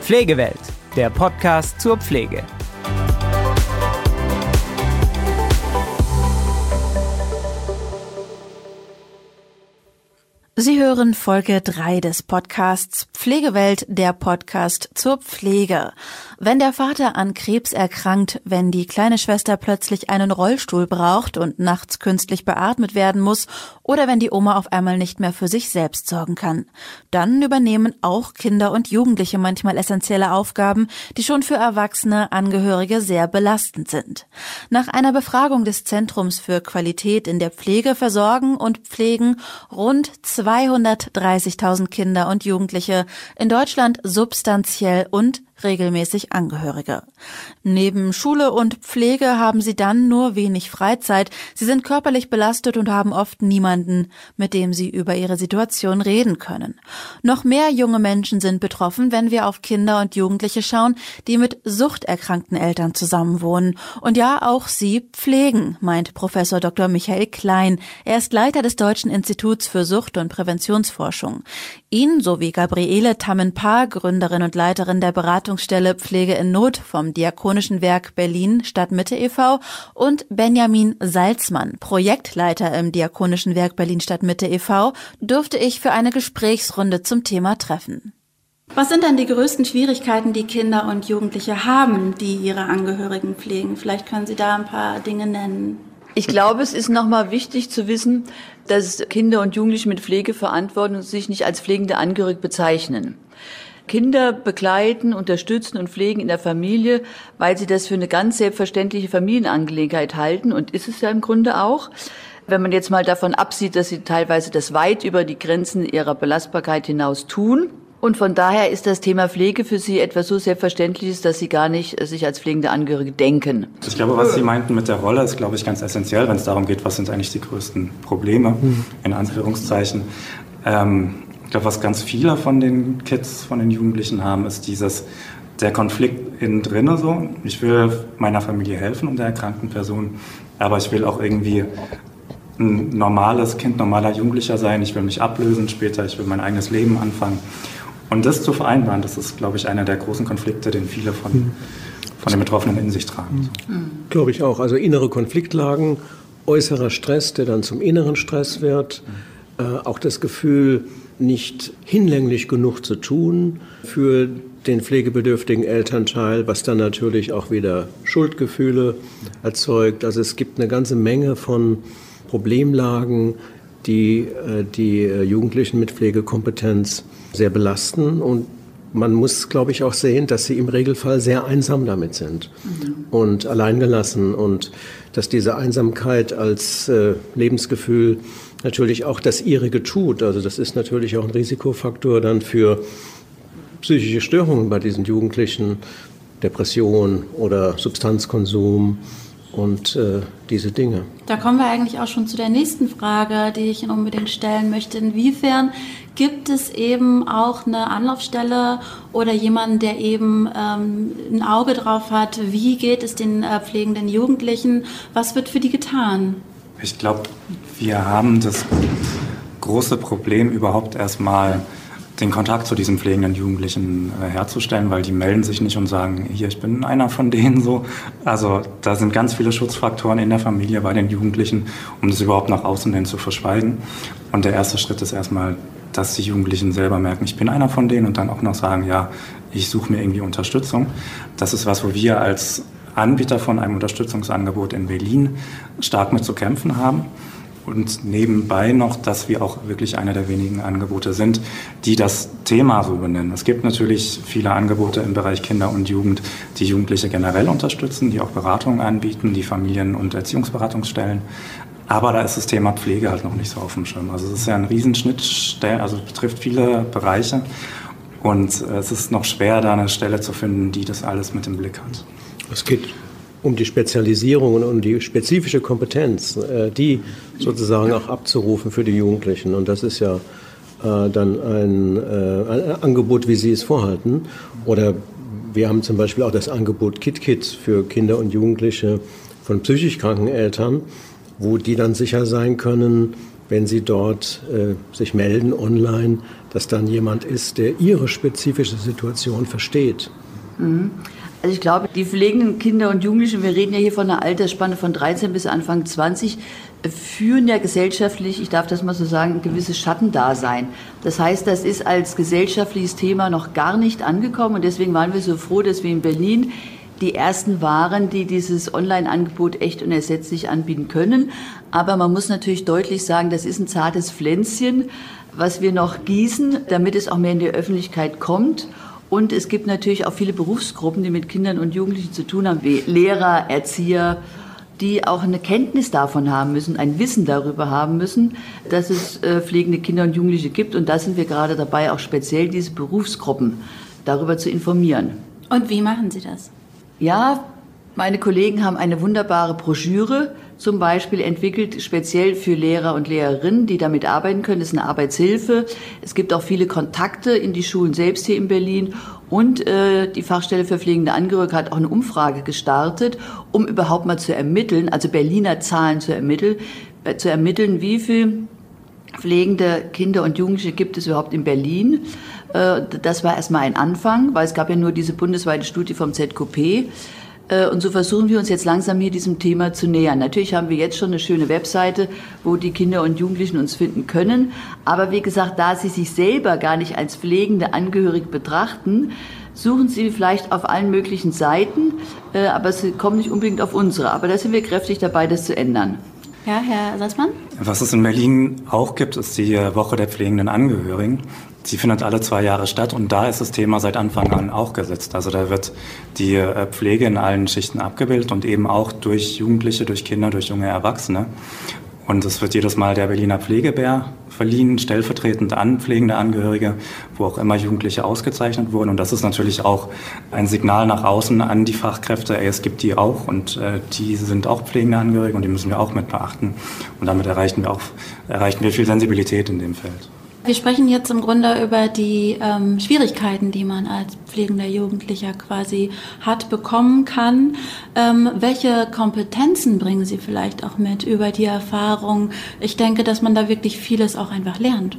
Pflegewelt, der Podcast zur Pflege. Sie hören Folge 3 des Podcasts Pflegewelt, der Podcast zur Pflege. Wenn der Vater an Krebs erkrankt, wenn die kleine Schwester plötzlich einen Rollstuhl braucht und nachts künstlich beatmet werden muss oder wenn die Oma auf einmal nicht mehr für sich selbst sorgen kann, dann übernehmen auch Kinder und Jugendliche manchmal essentielle Aufgaben, die schon für erwachsene Angehörige sehr belastend sind. Nach einer Befragung des Zentrums für Qualität in der Pflege versorgen und pflegen rund 230.000 Kinder und Jugendliche in Deutschland substanziell und regelmäßig Angehörige. Neben Schule und Pflege haben sie dann nur wenig Freizeit. Sie sind körperlich belastet und haben oft niemanden, mit dem sie über ihre Situation reden können. Noch mehr junge Menschen sind betroffen, wenn wir auf Kinder und Jugendliche schauen, die mit suchterkrankten Eltern zusammenwohnen. Und ja, auch sie pflegen, meint Professor Dr. Michael Klein. Er ist Leiter des Deutschen Instituts für Sucht- und Präventionsforschung. Ihn sowie Gabriele Tammenpaar, Gründerin und Leiterin der Beratungsstelle Pflege in Not vom Diakonischen Werk Berlin Stadtmitte e.V. und Benjamin Salzmann, Projektleiter im Diakonischen Werk Berlin Stadtmitte e.V., durfte ich für eine Gesprächsrunde zum Thema treffen. Was sind dann die größten Schwierigkeiten, die Kinder und Jugendliche haben, die ihre Angehörigen pflegen? Vielleicht können Sie da ein paar Dinge nennen. Ich glaube, es ist nochmal wichtig zu wissen, dass Kinder und Jugendliche mit Pflege verantworten und sich nicht als pflegende Angehörige bezeichnen. Kinder begleiten, unterstützen und pflegen in der Familie, weil sie das für eine ganz selbstverständliche Familienangelegenheit halten und ist es ja im Grunde auch. Wenn man jetzt mal davon absieht, dass sie teilweise das weit über die Grenzen ihrer Belastbarkeit hinaus tun. Und von daher ist das Thema Pflege für sie etwas so Selbstverständliches, dass sie gar nicht sich als pflegende Angehörige denken. Ich glaube, was Sie meinten mit der Rolle, ist, glaube ich, ganz essentiell, wenn es darum geht, was sind eigentlich die größten Probleme, in Anführungszeichen. Ich glaube, was ganz viele von den Kids, von den Jugendlichen haben, ist der Konflikt innen drinne so. Ich will meiner Familie helfen und der erkrankten Person, aber ich will auch irgendwie ein normales Kind, normaler Jugendlicher sein. Ich will mich ablösen später, ich will mein eigenes Leben anfangen. Und das zu vereinbaren, das ist, glaube ich, einer der großen Konflikte, den viele von den Betroffenen in sich tragen. Glaube ich auch. Also innere Konfliktlagen, äußerer Stress, der dann zum inneren Stress wird. Auch das Gefühl, nicht hinlänglich genug zu tun für den pflegebedürftigen Elternteil, was dann natürlich auch wieder Schuldgefühle erzeugt. Also es gibt eine ganze Menge von Problemlagen, die Jugendlichen mit Pflegekompetenz sehr belasten. Und man muss, glaube ich, auch sehen, dass sie im Regelfall sehr einsam damit sind und alleingelassen. Und dass diese Einsamkeit als Lebensgefühl natürlich auch das ihrige tut. Also das ist natürlich auch ein Risikofaktor dann für psychische Störungen bei diesen Jugendlichen, Depression oder Substanzkonsum und diese Dinge. Da kommen wir eigentlich auch schon zu der nächsten Frage, die ich Ihnen unbedingt stellen möchte. Inwiefern gibt es eben auch eine Anlaufstelle oder jemanden, der eben ein Auge drauf hat, wie geht es den pflegenden Jugendlichen, was wird für die getan? Ich glaube, wir haben das große Problem, überhaupt erstmal den Kontakt zu diesen pflegenden Jugendlichen herzustellen, weil die melden sich nicht und sagen, hier, ich bin einer von denen so. Also da sind ganz viele Schutzfaktoren in der Familie bei den Jugendlichen, um das überhaupt nach außen hin zu verschweigen. Und der erste Schritt ist erstmal, dass die Jugendlichen selber merken, ich bin einer von denen und dann auch noch sagen, ja, ich suche mir irgendwie Unterstützung. Das ist was, wo wir als Anbieter von einem Unterstützungsangebot in Berlin stark mit zu kämpfen haben. Und nebenbei noch, dass wir auch wirklich einer der wenigen Angebote sind, die das Thema so benennen. Es gibt natürlich viele Angebote im Bereich Kinder und Jugend, die Jugendliche generell unterstützen, die auch Beratungen anbieten, die Familien- und Erziehungsberatungsstellen. Aber da ist das Thema Pflege halt noch nicht so auf dem Schirm. Also es ist ja ein Riesenschnittstelle, also es betrifft viele Bereiche. Und es ist noch schwer, da eine Stelle zu finden, die das alles mit im Blick hat. Es geht um die Spezialisierung und um die spezifische Kompetenz, die sozusagen auch abzurufen für die Jugendlichen. Und das ist ja dann ein Angebot, wie Sie es vorhalten. Oder wir haben zum Beispiel auch das Angebot KidKids für Kinder und Jugendliche von psychisch kranken Eltern, wo die dann sicher sein können, wenn sie dort sich melden online, dass dann jemand ist, der ihre spezifische Situation versteht. Also ich glaube, die pflegenden Kinder und Jugendlichen, wir reden ja hier von einer Altersspanne von 13 bis Anfang 20, führen ja gesellschaftlich, ich darf das mal so sagen, ein gewisses Schattendasein. Das heißt, das ist als gesellschaftliches Thema noch gar nicht angekommen und deswegen waren wir so froh, dass wir in Berlin die ersten waren, die dieses Online-Angebot echt unersetzlich anbieten können. Aber man muss natürlich deutlich sagen, das ist ein zartes Pflänzchen, was wir noch gießen, damit es auch mehr in die Öffentlichkeit kommt. Und es gibt natürlich auch viele Berufsgruppen, die mit Kindern und Jugendlichen zu tun haben, wie Lehrer, Erzieher, die auch eine Kenntnis davon haben müssen, ein Wissen darüber haben müssen, dass es pflegende Kinder und Jugendliche gibt. Und da sind wir gerade dabei, auch speziell diese Berufsgruppen darüber zu informieren. Und wie machen Sie das? Ja, meine Kollegen haben eine wunderbare Broschüre zum Beispiel entwickelt, speziell für Lehrer und Lehrerinnen, die damit arbeiten können. Das ist eine Arbeitshilfe. Es gibt auch viele Kontakte in die Schulen selbst hier in Berlin. Und die Fachstelle für pflegende Angehörige hat auch eine Umfrage gestartet, um überhaupt mal zu ermitteln, also Berliner Zahlen zu ermitteln, wie viel pflegende Kinder und Jugendliche gibt es überhaupt in Berlin. Das war erstmal ein Anfang, weil es gab ja nur diese bundesweite Studie vom ZKP. Und so versuchen wir uns jetzt langsam hier diesem Thema zu nähern. Natürlich haben wir jetzt schon eine schöne Webseite, wo die Kinder und Jugendlichen uns finden können. Aber wie gesagt, da sie sich selber gar nicht als pflegende Angehörige betrachten, suchen sie vielleicht auf allen möglichen Seiten, aber sie kommen nicht unbedingt auf unsere. Aber da sind wir kräftig dabei, das zu ändern. Ja, Herr Salzmann? Was es in Berlin auch gibt, ist die Woche der pflegenden Angehörigen. Sie findet alle 2 Jahre statt und da ist das Thema seit Anfang an auch gesetzt. Also da wird die Pflege in allen Schichten abgebildet und eben auch durch Jugendliche, durch Kinder, durch junge Erwachsene. Und es wird jedes Mal der Berliner Pflegebär verliehen, stellvertretend an pflegende Angehörige, wo auch immer Jugendliche ausgezeichnet wurden. Und das ist natürlich auch ein Signal nach außen an die Fachkräfte, es gibt die auch und die sind auch pflegende Angehörige und die müssen wir auch mit beachten. Und damit erreichen wir viel Sensibilität in dem Feld. Wir sprechen jetzt im Grunde über die Schwierigkeiten, die man als pflegender Jugendlicher quasi bekommen kann. Welche Kompetenzen bringen Sie vielleicht auch mit über die Erfahrung? Ich denke, dass man da wirklich vieles auch einfach lernt.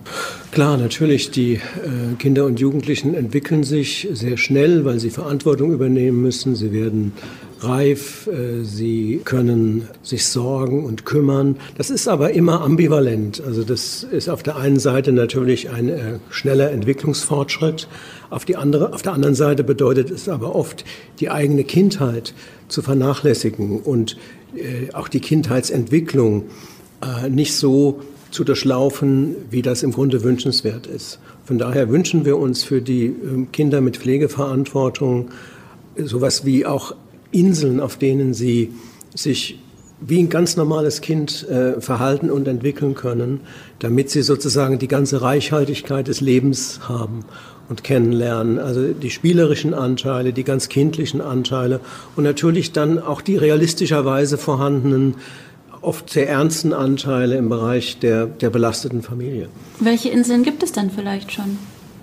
Klar, natürlich, die Kinder und Jugendlichen entwickeln sich sehr schnell, weil sie Verantwortung übernehmen müssen. Sie werden reif, sie können sich sorgen und kümmern. Das ist aber immer ambivalent. Also das ist auf der einen Seite natürlich ein schneller Entwicklungsfortschritt. Auf der anderen Seite bedeutet es aber oft, die eigene Kindheit zu vernachlässigen und auch die Kindheitsentwicklung nicht so zu durchlaufen, wie das im Grunde wünschenswert ist. Von daher wünschen wir uns für die Kinder mit Pflegeverantwortung sowas wie auch Inseln, auf denen sie sich wie ein ganz normales Kind verhalten und entwickeln können, damit sie sozusagen die ganze Reichhaltigkeit des Lebens haben und kennenlernen. Also die spielerischen Anteile, die ganz kindlichen Anteile und natürlich dann auch die realistischerweise vorhandenen oft sehr ernsten Anteile im Bereich der belasteten Familie. Welche Inseln gibt es denn vielleicht schon?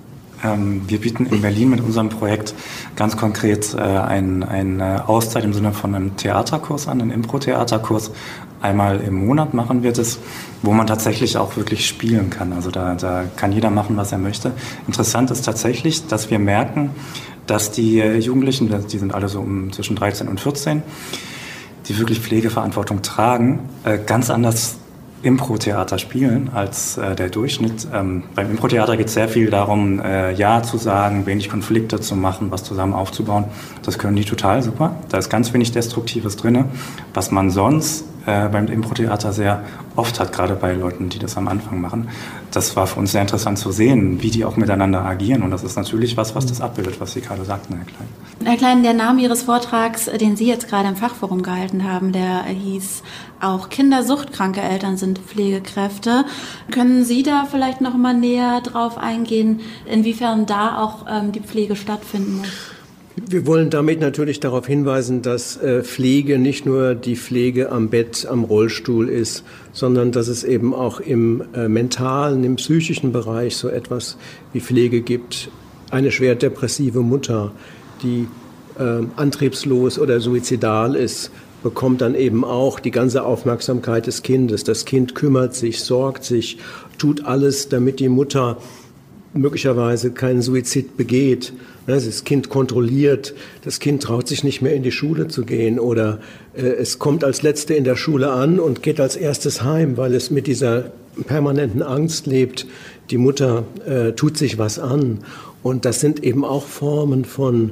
Wir bieten in Berlin mit unserem Projekt ganz konkret eine Auszeit im Sinne von einem Theaterkurs an, einen Impro-Theaterkurs. Einmal im Monat machen wir das, wo man tatsächlich auch wirklich spielen kann. Also da kann jeder machen, was er möchte. Interessant ist tatsächlich, dass wir merken, dass die Jugendlichen, die sind alle so zwischen 13 und 14, die wirklich Pflegeverantwortung tragen, ganz anders Impro-Theater spielen als der Durchschnitt. Beim Impro-Theater geht es sehr viel darum, Ja zu sagen, wenig Konflikte zu machen, was zusammen aufzubauen. Das können die total super. Da ist ganz wenig Destruktives drin, was man sonst beim Impro-Theater sehr oft hat, gerade bei Leuten, die das am Anfang machen. Das war für uns sehr interessant zu sehen, wie die auch miteinander agieren. Und das ist natürlich was das abbildet, was Sie gerade sagten, Herr Klein. Herr Klein, der Name Ihres Vortrags, den Sie jetzt gerade im Fachforum gehalten haben, der hieß auch Kindersuchtkranke Eltern sind Pflegekräfte. Können Sie da vielleicht noch mal näher drauf eingehen, inwiefern da auch die Pflege stattfinden muss? Wir wollen damit natürlich darauf hinweisen, dass Pflege nicht nur die Pflege am Bett, am Rollstuhl ist, sondern dass es eben auch im mentalen, im psychischen Bereich so etwas wie Pflege gibt. Eine schwer depressive Mutter, die antriebslos oder suizidal ist, bekommt dann eben auch die ganze Aufmerksamkeit des Kindes. Das Kind kümmert sich, sorgt sich, tut alles, damit die Mutter möglicherweise keinen Suizid begeht. Das Kind kontrolliert, das Kind traut sich nicht mehr in die Schule zu gehen oder es kommt als Letzte in der Schule an und geht als erstes heim, weil es mit dieser permanenten Angst lebt. Die Mutter tut sich was an. Und das sind eben auch Formen von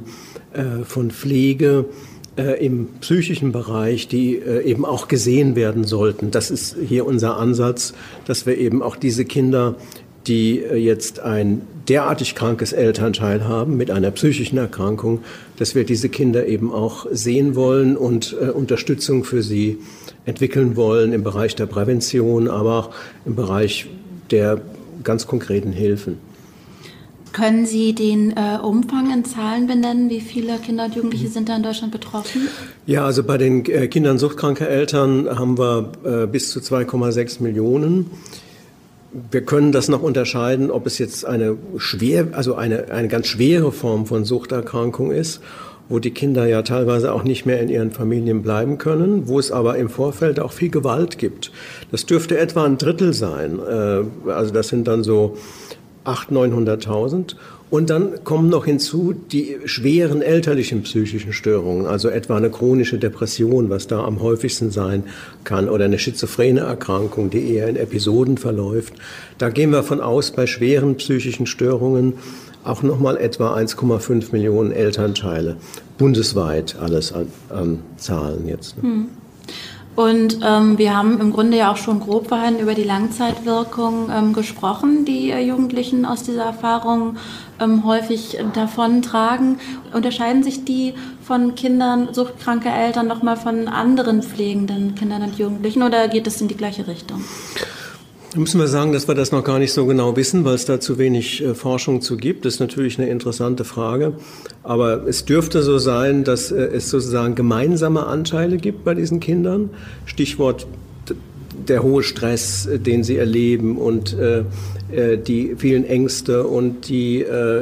Pflege im psychischen Bereich, die eben auch gesehen werden sollten. Das ist hier unser Ansatz, dass wir eben auch diese Kinder, die jetzt ein derartig krankes Elternteil haben mit einer psychischen Erkrankung, dass wir diese Kinder eben auch sehen wollen und Unterstützung für sie entwickeln wollen im Bereich der Prävention, aber auch im Bereich der ganz konkreten Hilfen. Können Sie den Umfang in Zahlen benennen? Wie viele Kinder und Jugendliche sind da in Deutschland betroffen? Ja, also bei den Kindern suchtkranker Eltern haben wir bis zu 2,6 Millionen. Wir können das noch unterscheiden, ob es jetzt eine ganz schwere Form von Suchterkrankung ist, wo die Kinder ja teilweise auch nicht mehr in ihren Familien bleiben können, wo es aber im Vorfeld auch viel Gewalt gibt. Das dürfte etwa ein Drittel sein. Also das sind dann so 800.000, 900.000. Und dann kommen noch hinzu die schweren elterlichen psychischen Störungen, also etwa eine chronische Depression, was da am häufigsten sein kann, oder eine schizophrene Erkrankung, die eher in Episoden verläuft. Da gehen wir von aus, bei schweren psychischen Störungen auch nochmal etwa 1,5 Millionen Elternteile. Bundesweit alles an Zahlen jetzt. Und wir haben im Grunde ja auch schon grob vorhin über die Langzeitwirkung gesprochen, die Jugendlichen aus dieser Erfahrung häufig davontragen. Unterscheiden sich die von Kindern suchtkranker Eltern nochmal von anderen pflegenden Kindern und Jugendlichen oder geht es in die gleiche Richtung? Da müssen wir sagen, dass wir das noch gar nicht so genau wissen, weil es da zu wenig Forschung zu gibt. Das ist natürlich eine interessante Frage. Aber es dürfte so sein, dass es sozusagen gemeinsame Anteile gibt bei diesen Kindern. Stichwort der hohe Stress, den sie erleben und die vielen Ängste und die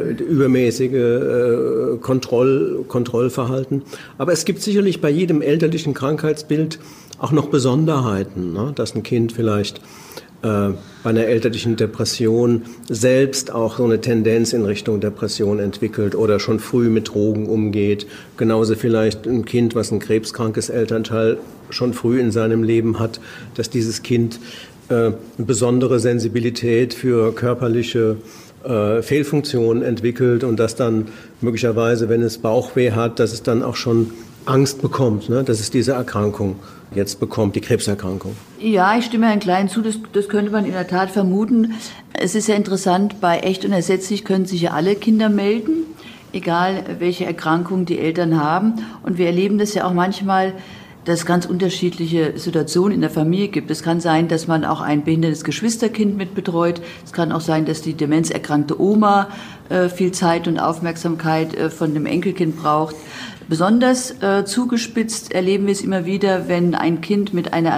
übermäßige Kontrollverhalten. Aber es gibt sicherlich bei jedem elterlichen Krankheitsbild auch noch Besonderheiten, ne? Dass ein Kind vielleicht bei einer elterlichen Depression selbst auch so eine Tendenz in Richtung Depression entwickelt oder schon früh mit Drogen umgeht. Genauso vielleicht ein Kind, was ein krebskrankes Elternteil schon früh in seinem Leben hat, dass dieses Kind eine besondere Sensibilität für körperliche Fehlfunktionen entwickelt und dass dann möglicherweise, wenn es Bauchweh hat, dass es dann auch schon Angst bekommt, ne? Dass es diese Erkrankung jetzt bekommt, die Krebserkrankung. Ja, ich stimme Herrn Klein zu, das könnte man in der Tat vermuten. Es ist ja interessant, bei Echt und Ersetzlich können sich ja alle Kinder melden, egal welche Erkrankung die Eltern haben. Und wir erleben das ja auch manchmal, dass es ganz unterschiedliche Situationen in der Familie gibt. Es kann sein, dass man auch ein behindertes Geschwisterkind mitbetreut. Es kann auch sein, dass die demenzerkrankte Oma viel Zeit und Aufmerksamkeit von dem Enkelkind braucht. Besonders zugespitzt erleben wir es immer wieder, wenn ein Kind mit einem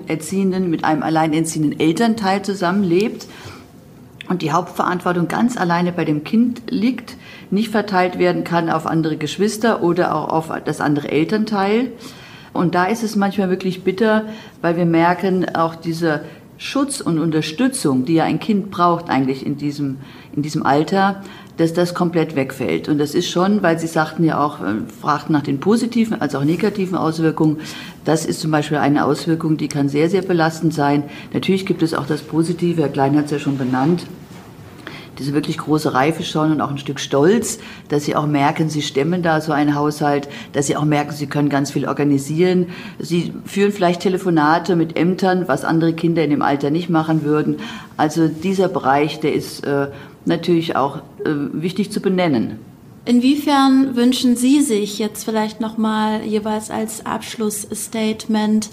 alleinerziehenden Elternteil zusammenlebt und die Hauptverantwortung ganz alleine bei dem Kind liegt, nicht verteilt werden kann auf andere Geschwister oder auch auf das andere Elternteil. Und da ist es manchmal wirklich bitter, weil wir merken, auch diese Schutz und Unterstützung, die ja ein Kind braucht eigentlich in diesem Alter, dass das komplett wegfällt. Und das ist schon, weil Sie sagten ja auch, fragten nach den positiven als auch negativen Auswirkungen. Das ist zum Beispiel eine Auswirkung, die kann sehr, sehr belastend sein. Natürlich gibt es auch das Positive, Herr Klein hat es ja schon benannt, diese wirklich große Reife schon und auch ein Stück Stolz, dass Sie auch merken, Sie stemmen da so einen Haushalt, dass Sie auch merken, Sie können ganz viel organisieren. Sie führen vielleicht Telefonate mit Ämtern, was andere Kinder in dem Alter nicht machen würden. Also dieser Bereich, der ist natürlich auch wichtig zu benennen. Inwiefern wünschen Sie sich jetzt vielleicht nochmal jeweils als Abschlussstatement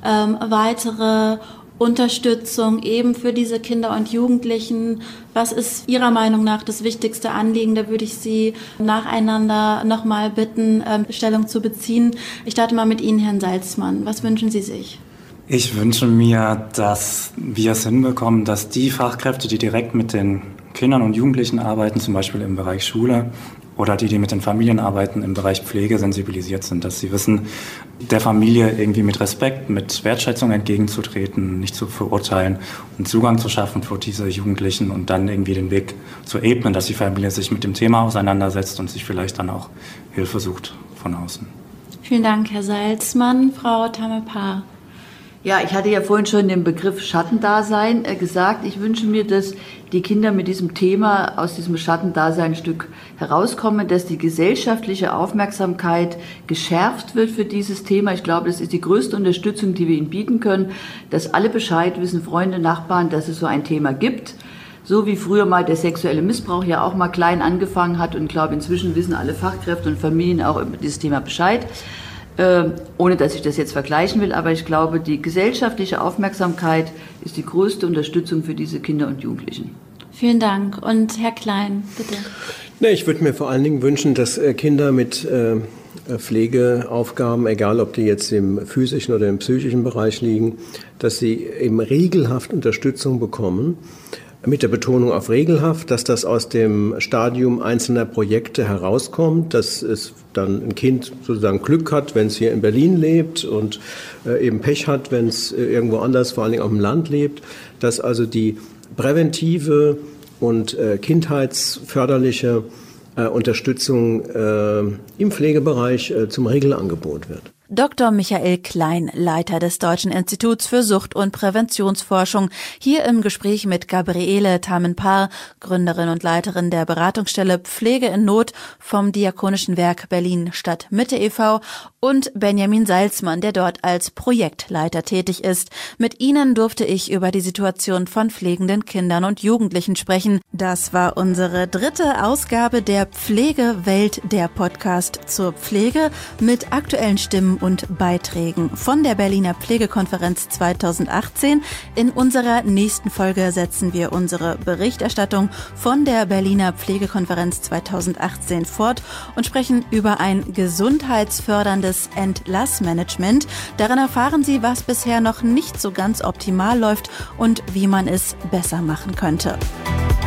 weitere Unterstützung eben für diese Kinder und Jugendlichen? Was ist Ihrer Meinung nach das wichtigste Anliegen? Da würde ich Sie nacheinander nochmal bitten, Stellung zu beziehen. Ich starte mal mit Ihnen, Herrn Salzmann. Was wünschen Sie sich? Ich wünsche mir, dass wir es hinbekommen, dass die Fachkräfte, die direkt mit den Kindern und Jugendlichen arbeiten, zum Beispiel im Bereich Schule oder die mit den Familien arbeiten im Bereich Pflege, sensibilisiert sind, dass sie wissen, der Familie irgendwie mit Respekt, mit Wertschätzung entgegenzutreten, nicht zu verurteilen und Zugang zu schaffen für diese Jugendlichen und dann irgendwie den Weg zu ebnen, dass die Familie sich mit dem Thema auseinandersetzt und sich vielleicht dann auch Hilfe sucht von außen. Vielen Dank, Herr Salzmann. Frau Tamme-Paar. Ja, ich hatte ja vorhin schon den Begriff Schattendasein gesagt. Ich wünsche mir, dass die Kinder mit diesem Thema aus diesem Schattendasein ein Stück herauskommen, dass die gesellschaftliche Aufmerksamkeit geschärft wird für dieses Thema. Ich glaube, das ist die größte Unterstützung, die wir ihnen bieten können, dass alle Bescheid wissen, Freunde, Nachbarn, dass es so ein Thema gibt. So wie früher mal der sexuelle Missbrauch ja auch mal klein angefangen hat und ich glaube, inzwischen wissen alle Fachkräfte und Familien auch über dieses Thema Bescheid. Ohne dass ich das jetzt vergleichen will, aber ich glaube, die gesellschaftliche Aufmerksamkeit ist die größte Unterstützung für diese Kinder und Jugendlichen. Vielen Dank. Und Herr Klein, bitte. Ich würde mir vor allen Dingen wünschen, dass Kinder mit Pflegeaufgaben, egal ob die jetzt im physischen oder im psychischen Bereich liegen, dass sie eben regelhaft Unterstützung bekommen. Mit der Betonung auf regelhaft, dass das aus dem Stadium einzelner Projekte herauskommt, dass es dann ein Kind sozusagen Glück hat, wenn es hier in Berlin lebt und eben Pech hat, wenn es irgendwo anders, vor allen Dingen auf dem Land lebt, dass also die präventive und kindheitsförderliche Unterstützung im Pflegebereich zum Regelangebot wird. Dr. Michael Klein, Leiter des Deutschen Instituts für Sucht- und Präventionsforschung, hier im Gespräch mit Gabriele Tamme-Paar, Gründerin und Leiterin der Beratungsstelle Pflege in Not vom Diakonischen Werk Berlin Stadtmitte e.V. und Benjamin Salzmann, der dort als Projektleiter tätig ist. Mit ihnen durfte ich über die Situation von pflegenden Kindern und Jugendlichen sprechen. Das war unsere 3. Ausgabe der Pflegewelt, der Podcast zur Pflege mit aktuellen Stimmen und Beiträgen von der Berliner Pflegekonferenz 2018. In unserer nächsten Folge setzen wir unsere Berichterstattung von der Berliner Pflegekonferenz 2018 fort und sprechen über ein gesundheitsförderndes Entlassmanagement. Darin erfahren Sie, was bisher noch nicht so ganz optimal läuft und wie man es besser machen könnte.